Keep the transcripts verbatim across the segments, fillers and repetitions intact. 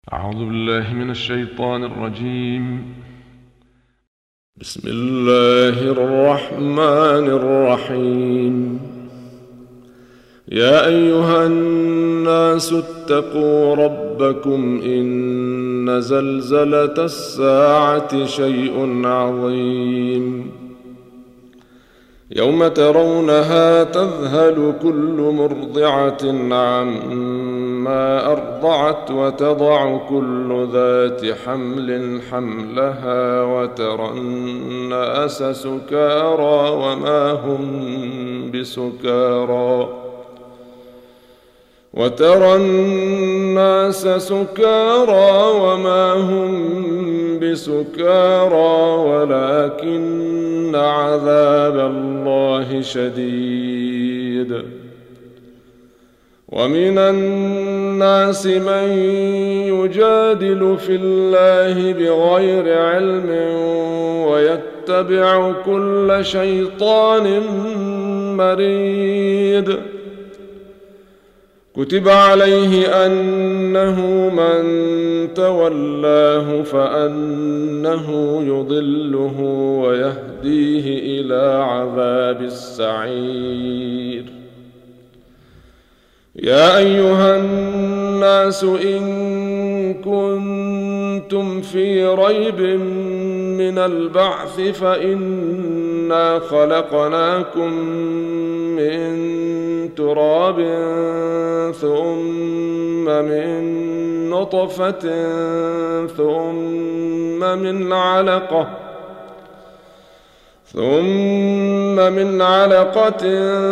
أعوذ بالله من الشيطان الرجيم. بسم الله الرحمن الرحيم. يا أيها الناس اتقوا ربكم إن زلزلة الساعة شيء عظيم يوم ترونها تذهل كل مرضعة عما أرضعت وتضع كل ذات حمل حملها وترى الناس سكارى وما هم بسكارى وترى الناس سكارى وما هم بسكارى ولكن عذاب الله شديد. ومن الناس من يجادل في الله بغير علم ويتبع كل شيطان مريد. كتب عليه أنه من تولاه فأنه يضله ويهديه إلى عذاب السعير. يا أيها الناس إن كنتم في ريب من البعث فإنا خلقناكم من تراب ثم من نطفة ثم من علقة ثم من علقة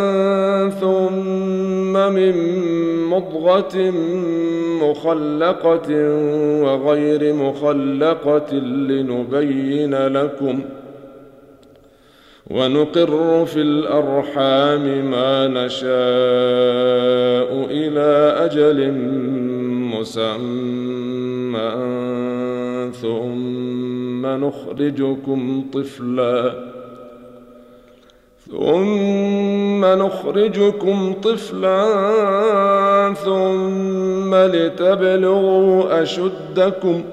ثم من مضغة مخلقة وغير مخلقة لنبين لكم ونقر في الأرحام ما نشاء إلى أجل مسمى ثم نخرجكم طفلا ثم نخرجكم طفلا ثم لتبلغوا أشدكم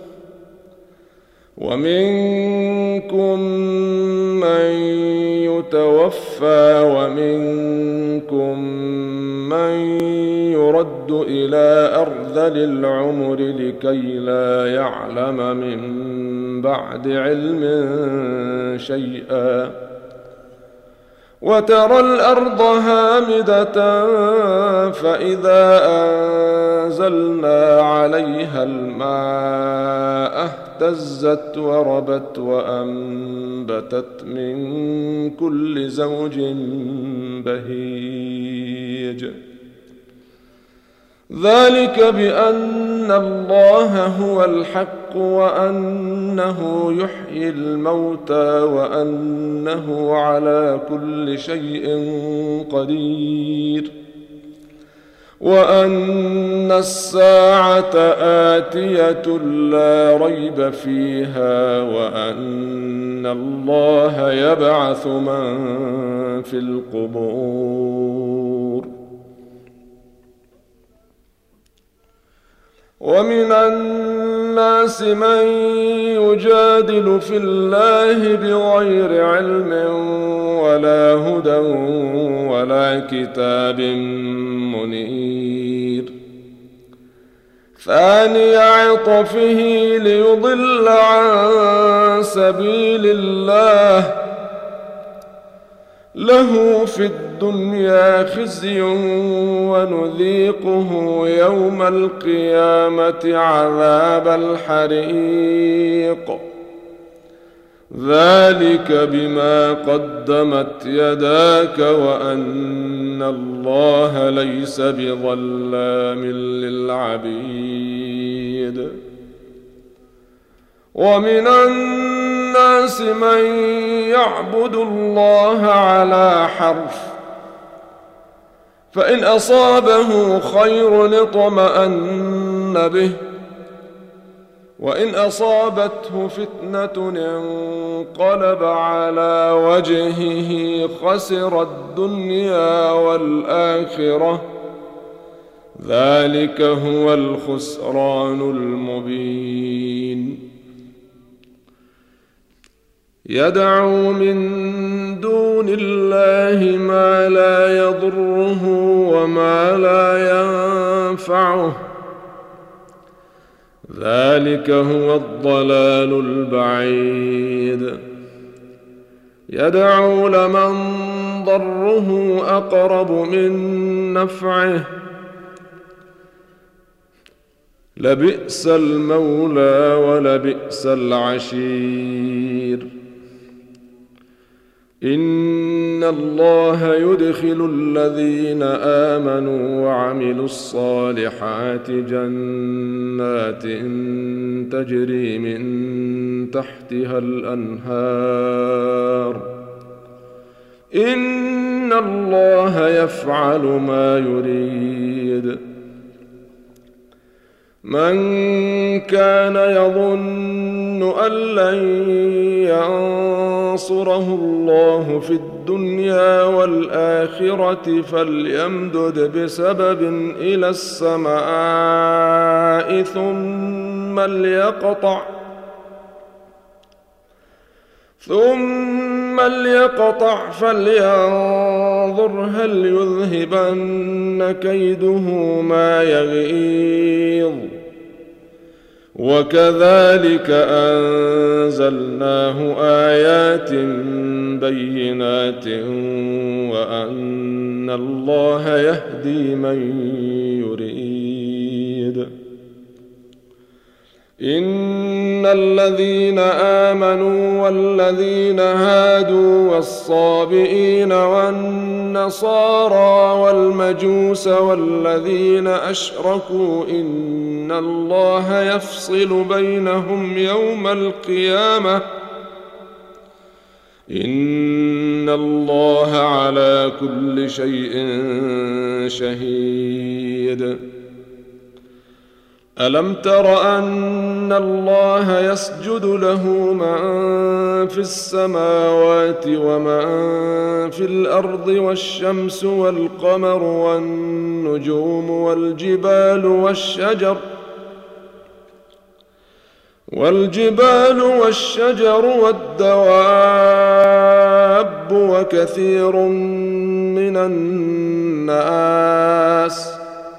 ومنكم من يتوفى ومنكم من يرد إلى أرذل العمر لكي لا يعلم من بعد علم شيئا. وترى الأرض هامدة فإذا أنزلنا عليها الماء اهتزت وربت وأنبتت من كل زوج بهيج. ذلك بأن الله هو الحق وأنه يحيي الموتى وأنه على كل شيء قدير وأن الساعة آتية لا ريب فيها وأن الله يبعث من في القبور. ومن الناس من يجادل في الله بغير علم ولا هدى ولا كتاب منير. ثاني عطفه ليضل عن سبيل الله له في الدنيا خزي ونذيقه يوم القيامة عذاب الحريق. ذلك بما قدمت يداك وأن الله ليس بظلام للعبيد. ومن الناس من يعبد الله على حرف فإن أصابه خير اطمأن به وإن أصابته فتنة انقلب على وجهه خسر الدنيا والآخرة ذلك هو الخسران المبين. يدعو من دون الله ما لا يضره وما لا ينفعه، ذلك هو الضلال البعيد. يدعو لمن ضره أقرب من نفعه، لبئس المولى ولبئس العشير. إن الله يدخل الذين آمنوا وعملوا الصالحات جنات تجري من تحتها الأنهار، إن الله يفعل ما يريد. من كان يظن أن لن ينصره الله في الدنيا والآخرة فليمدد بسبب إلى السماء ثم ليقطع ثم ليقطع فلينظر هل يذهبن كيده ما يغيظ. وكذلك أنزلناه آيات بينات وأن الله يهدي من يريد. إن الذين آمنوا والذين هادوا والصابئين والنصارى والمجوس والذين أشركوا إن الله يفصل بينهم يوم القيامة، إن الله على كل شيء شهيد. ألم تر أن الله يسجد له من في السماوات ومن في الأرض والشمس والقمر والنجوم والجبال والشجر والجبال والشجر والدواب وكثير من الناس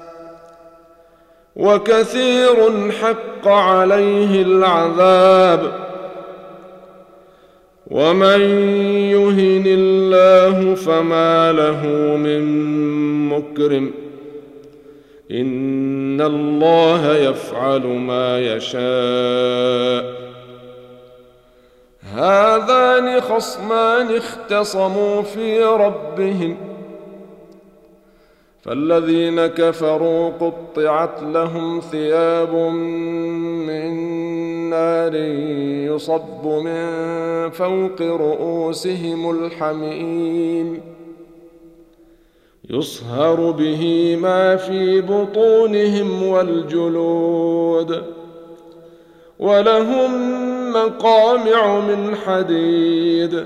وكثير حق عليه العذاب. ومن يهن الله فما له من مكرم، إن الله يفعل ما يشاء. هذان خصمان اختصموا في ربهم، فالذين كفروا قطعت لهم ثياب من نار يصب من فوق رؤوسهم الحميم، يصهر به ما في بطونهم والجلود، ولهم مقامع من حديد،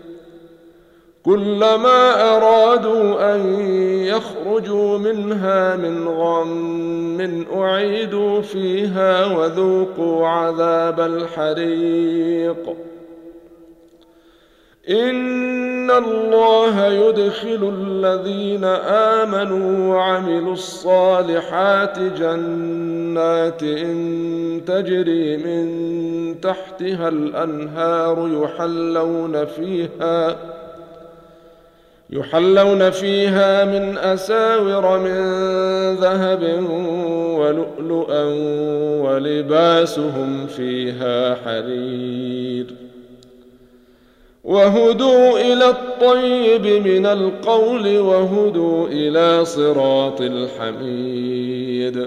كلما أرادوا أن يخرجوا منها من غم أعيدوا فيها وذوقوا عذاب الحريق. إن الله يدخل الذين آمنوا وعملوا الصالحات جنات تجري من تحتها الأنهار يحلون فيها يحلون فيها من أساور من ذهب ولؤلؤا ولباسهم فيها حرير. وهدوا إلى الطيب من القول وهدوا إلى صراط الحميد.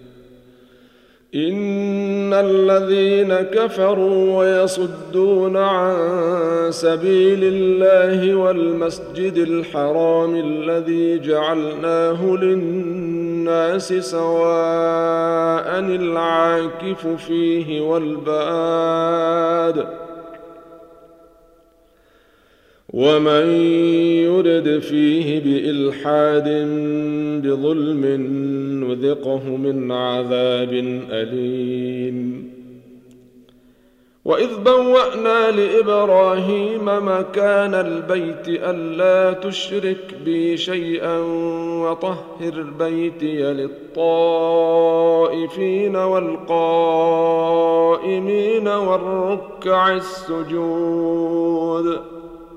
إن الذين كفروا ويصدون عن سبيل الله والمسجد الحرام الذي جعلناه للناس سواء العاكف فيه والباد ومن يرد فيه بإلحاد بظلم نذقه من عذاب أليم. وإذ بوأنا لإبراهيم مكان البيت ألا تشرك بي شيئا وطهر بيتي للطائفين والقائمين والركع السجود.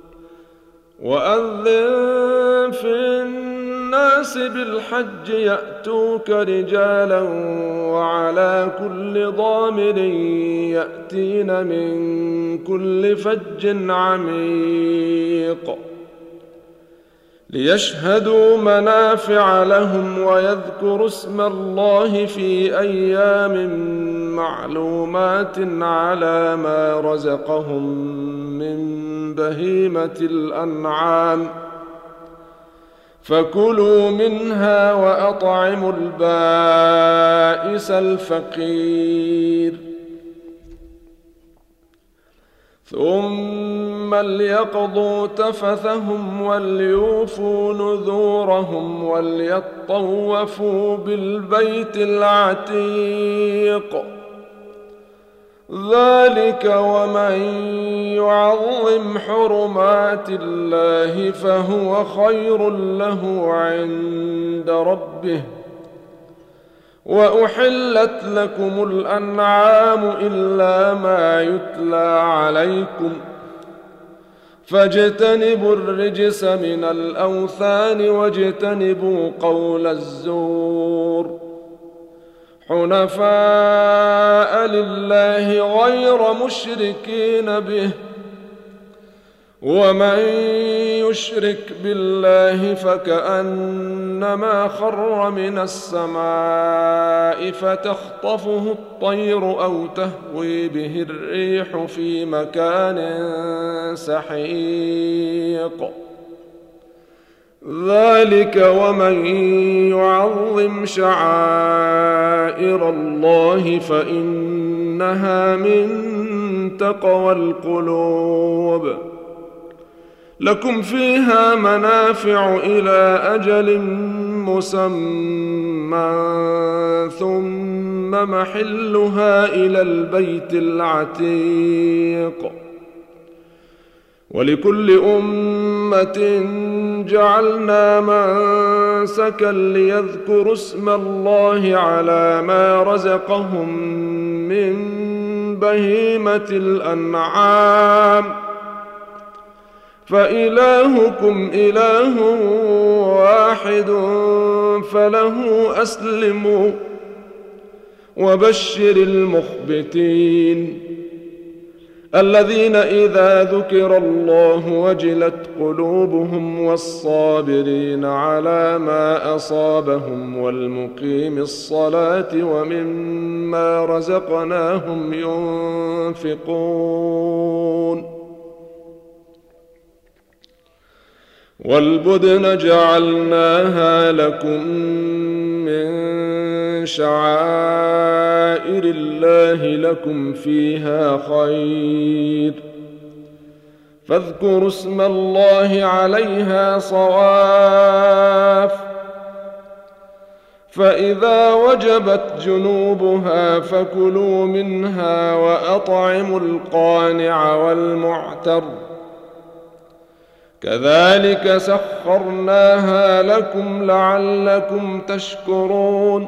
وأذن في الناس بالحج يأتوك رجالا وعلى كل ضامر يأتين من كل فج عميق ليشهدوا منافع لهم ويذكروا اسم الله في أيام معلومات على ما رزقهم من بهيمة الأنعام فكلوا منها وأطعموا البائس الفقير. ثم ليقضوا تفثهم وليوفوا نذورهم وليطوفوا بالبيت العتيق. ذلك ومن يعظم حرمات الله فهو خير له عند ربه. وأحلت لكم الأنعام إلا ما يتلى عليكم فاجتنبوا الرجس من الأوثان واجتنبوا قول الزور حنفاء لله غير مشركين به. ومن يشرك بالله فكأنما خر من السماء فتخطفه الطير أو تهوي به الريح في مكان سحيق. ذلك ومن يعظم شعائر الله فإنها من تقوى القلوب. لكم فيها منافع إلى أجل مسمى ثم محلها إلى البيت العتيق. ولكل أمة جعلنا منسكا ليذكروا اسم الله على ما رزقهم من بهيمة الأنعام فإلهكم إله واحد فله أسلموا. وبشر المخبتين الذين إذا ذكر الله وجلت قلوبهم والصابرين على ما أصابهم والمقيم الصلاة ومما رزقناهم ينفقون. والبدن جعلناها لكم من شعائر الله لكم فيها خير فاذكروا اسم الله عليها صواف. فإذا وجبت جنوبها فكلوا منها وأطعموا القانع والمعتر كذلك سخرناها لكم لعلكم تشكرون.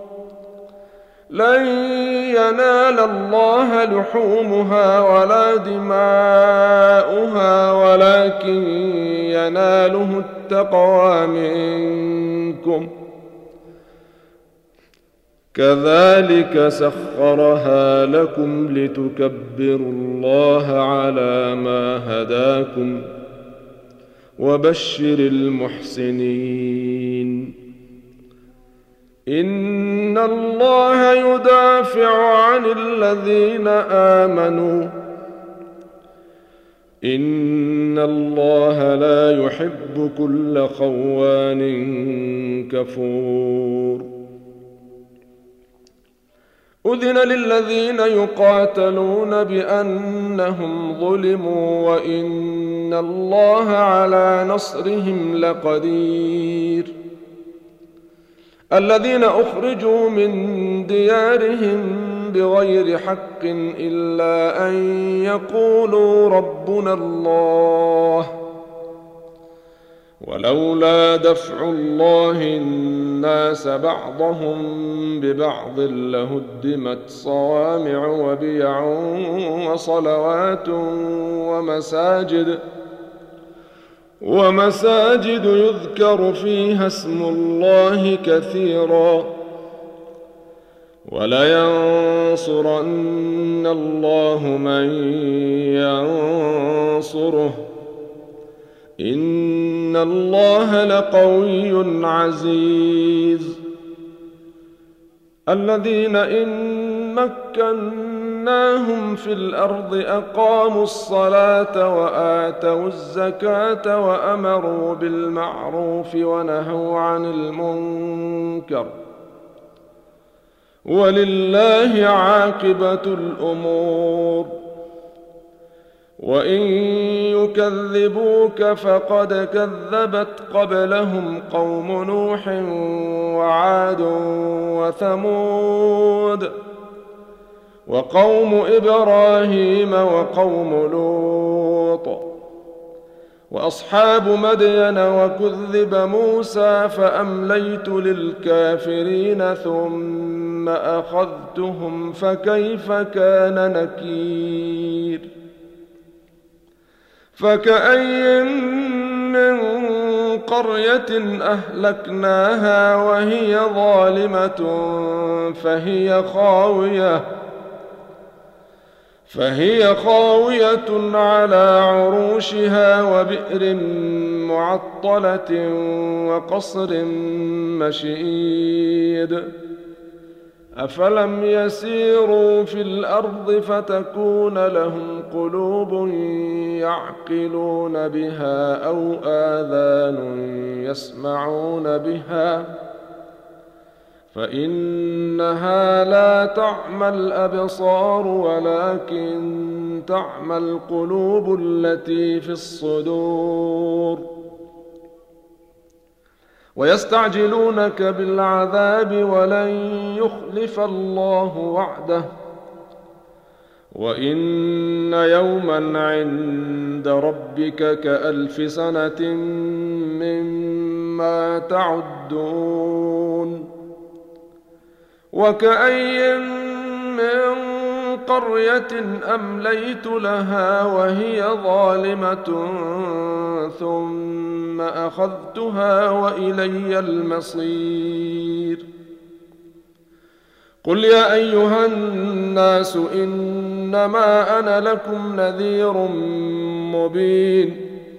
لن ينال الله لحومها ولا دماؤها ولكن يناله التقوى منكم. كذلك سخرها لكم لتكبروا الله على ما هداكم وبشر المحسنين. إن الله يدافع عن الذين آمنوا إن الله لا يحب كل خوان كفور. أذن للذين يقاتلون بأنهم ظلموا وإن الله على نصرهم لقدير الذين أخرجوا من ديارهم بغير حق إلا أن يقولوا ربنا الله ولولا دفع الله الناس بعضهم ببعض لهدمت صوامع وبيع وصلوات ومساجد ومساجد يذكر فيها اسم الله كثيرا ولينصرن الله من ينصره إن الله لقوي عزيز الذين إن مكناهم في الأرض أقاموا الصلاة وآتوا الزكاة وأمروا بالمعروف ونهوا عن المنكر ولله عاقبة الأمور وإن يكذبوك فقد كذبت قبلهم قوم نوح وعاد وثمود وقوم إبراهيم وقوم لوط وأصحاب مدين وكذب موسى فأمليت للكافرين ثم أخذتهم فكيف كان نكير فكأي من قرية أهلكناها وهي ظالمة فهي خاوية فهي خاوية على عروشها وبئر معطلة وقصر مشيد أفلم يسيروا في الأرض فتكون لهم قلوب يعقلون بها أو آذان يسمعون بها فإنها لا تعمى الأبصار ولكن تعمى القلوب التي في الصدور ويستعجلونك بالعذاب ولن يخلف الله وعده وإن يوما عند ربك كألف سنة مما تعدون وكأي من قرية أمليت لها وهي ظالمة ثم أخذتها وإلي المصير قل يا أيها الناس إنما أنا لكم نذير مبين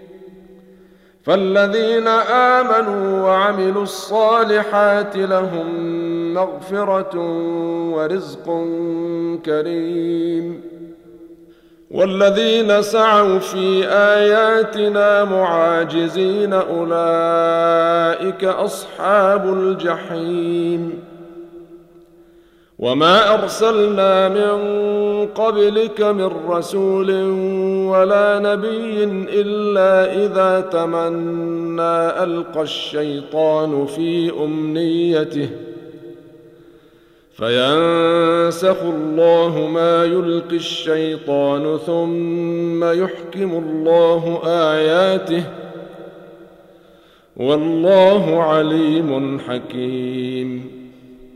فالذين آمنوا وعملوا الصالحات لهم مغفرة ورزق كريم والذين سعوا في آياتنا معاجزين أولئك أصحاب الجحيم وما أرسلنا من قبلك من رسول ولا نبي إلا إذا تمنى ألقى الشيطان في أمنيته فينسخ الله ما يلقي الشيطان ثم يحكم الله آياته والله عليم حكيم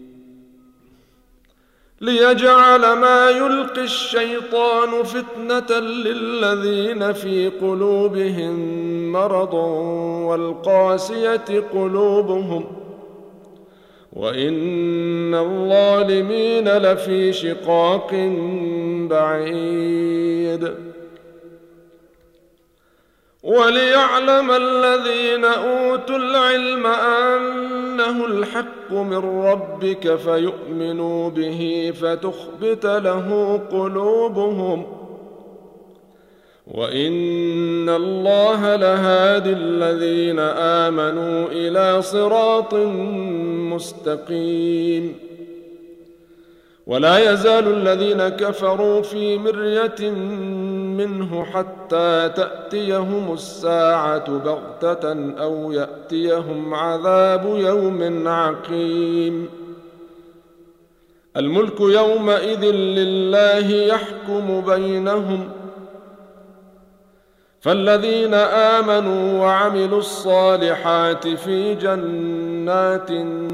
ليجعل ما يلقي الشيطان فتنة للذين في قلوبهم مرض والقاسية قلوبهم وإن الظالمين لفي شقاق بعيد وليعلم الذين أوتوا العلم أنه الحق من ربك فيؤمنوا به فتخبت له قلوبهم وإن الله لهادي الذين آمنوا إلى صراط مستقيم ولا يزال الذين كفروا في مرية منه حتى تأتيهم الساعة بغتة أو يأتيهم عذاب يوم عقيم. الملك يومئذ لله يحكم بينهم، فالذين آمنوا وعملوا الصالحات في جنات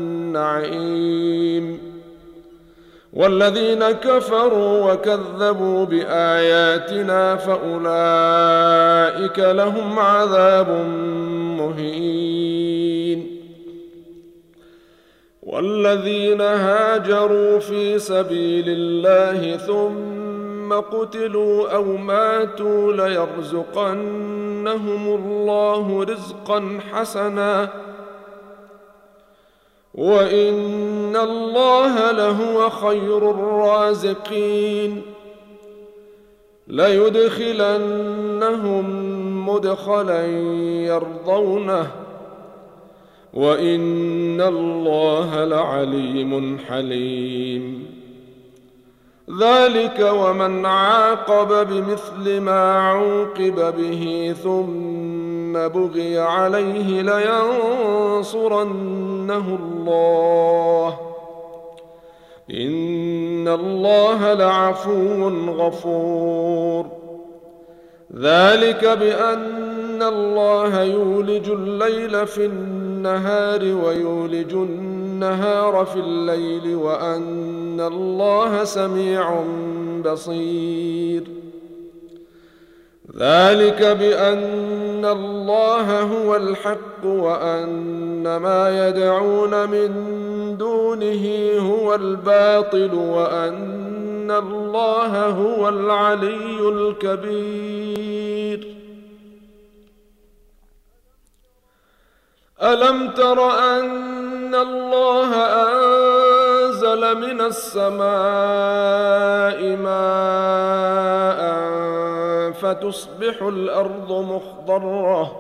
النعيم، والذين كفروا وكذبوا بآياتنا فأولئك لهم عذاب مهين. والذين هاجروا في سبيل الله ثم قتلوا أو ماتوا ليرزقنهم الله رزقا حسنا وإن الله لهو خير الرازقين. ليدخلنهم مدخلا يرضونه وإن الله لعليم حليم. ذلك ومن عاقب بمثل ما عوقب به ثم بغي عليه لينصرنه الله إن الله لعفو غفور. ذلك بأن الله يولج الليل في النهار ويولج النهار في الليل وأن الله سميع بصير. ذلك بأن الله هو الحق وأن ما يدعون من دونه هو الباطل وأن الله هو العلي الكبير. ألم تر أن الله أنزل من السماء ماء فتصبح الأرض مخضرة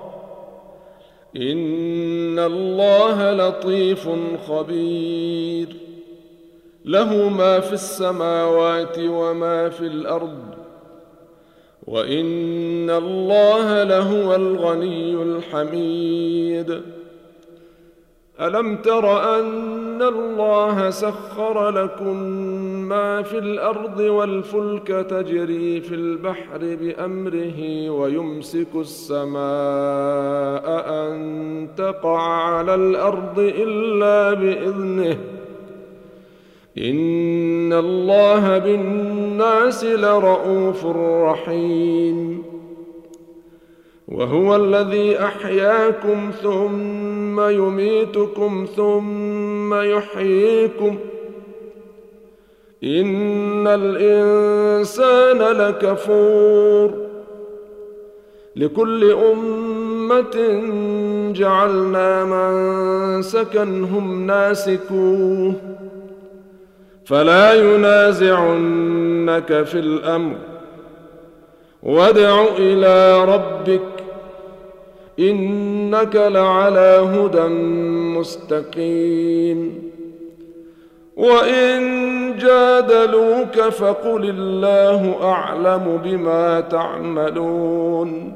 إن الله لطيف خبير. له ما في السماوات وما في الأرض وإن الله لهو الغني الحميد. ألم تر أن الله سخر لكم ما في الأرض والفلك تجري في البحر بأمره ويمسك السماء أن تقع على الأرض إلا بإذنه إن الله بالناس لرءوف رحيم. وهو الذي أحياكم ثم يميتكم ثم يحييكم إن الإنسان لكفور. لكل أمة جعلنا منسكا هم ناسكوه فلا ينازعنك في الأمر وادع إلى ربك إنك لعلى هدى مستقيم. وإن جادلوك فقل الله أعلم بما تعملون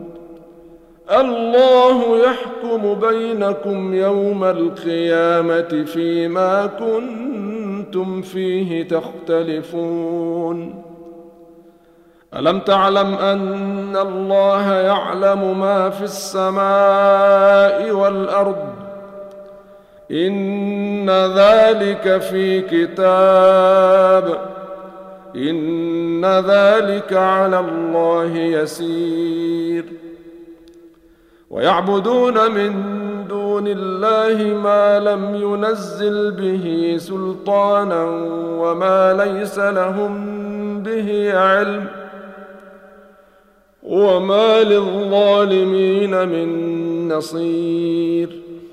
الله يحكم بينكم يوم القيامة فيما كنتم فيه تختلفون. ألم تعلم أن الله يعلم ما في السماء والأرض إن ذلك في كتاب إن ذلك على الله يسير. ويعبدون من دون الله ما لم ينزل به سلطانا وما ليس لهم به علم وما للظالمين من نصير.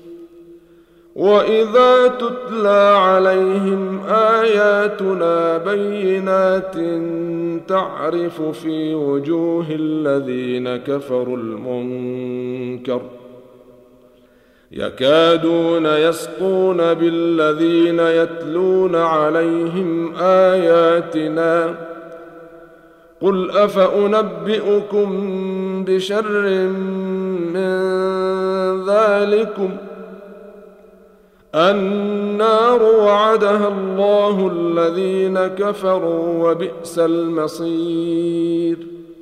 وإذا تتلى عليهم آياتنا بينات تعرف في وجوه الذين كفروا المنكر يكادون يسطون بالذين يتلون عليهم آياتنا قل أفأنبئكم بشر من ذلكم النار وعدها الله الذين كفروا وبئس المصير.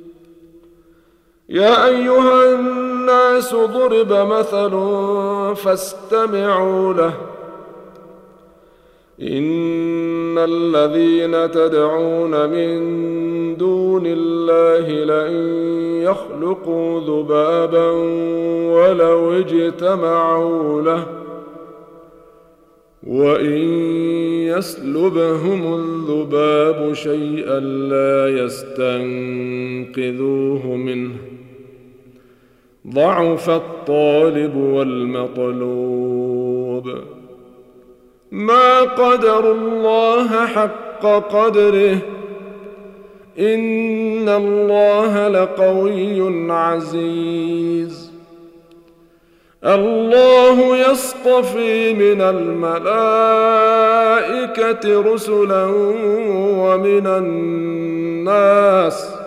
يا أيها الناس ضرب مثل فاستمعوا له إن الذين تدعون من دون الله لن يخلقوا ذبابا ولو اجتمعوا له وإن يسلبهم الذباب شيئا لا يستنقذوه منه ضعف الطالب والمطلوب ما قدروا الله حق قدره إن الله لقوي عزيز. الله يصطفي من الملائكة رسلا ومن الناس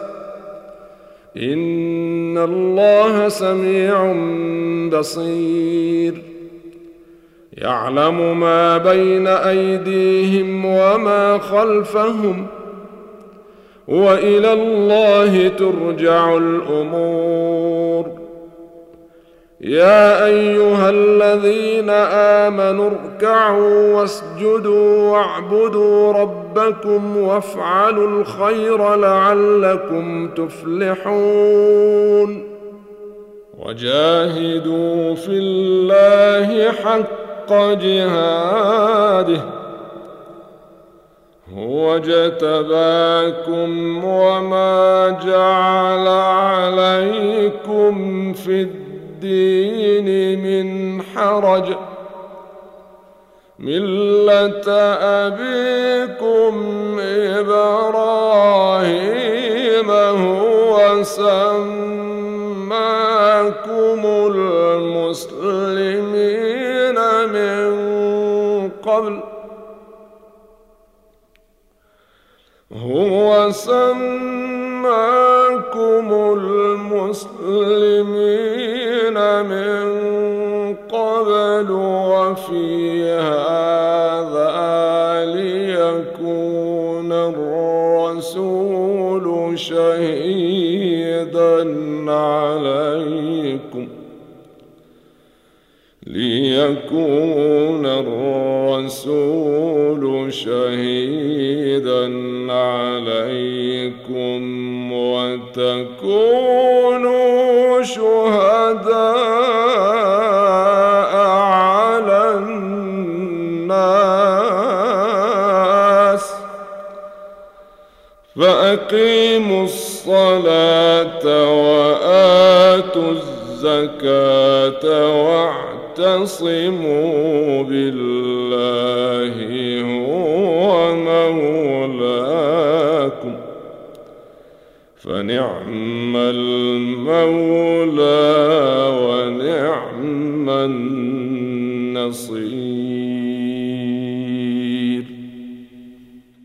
إن الله سميع بصير يعلم ما بين أيديهم وما خلفهم وإلى الله ترجع الأمور. يا أيها الذين آمنوا اركعوا واسجدوا واعبدوا ربكم وافعلوا الخير لعلكم تفلحون وجاهدوا في الله حق جهاده هو اجتباكم وما جعل عليكم في الدين من حرج ملة أبيكم إبراهيم هو سماكم المسلمين من قبل هو سماكم المسلمين من قبل وفي هذا ليكون الرسول شهيدا عليكم ليكون الرسول شهيدا عليكم وتكونوا شهداء على الناس فأقيموا الصلاة وآتوا الزكاة واعتصموا بالله هو مولاكم فنعم المولى ونعم النصير.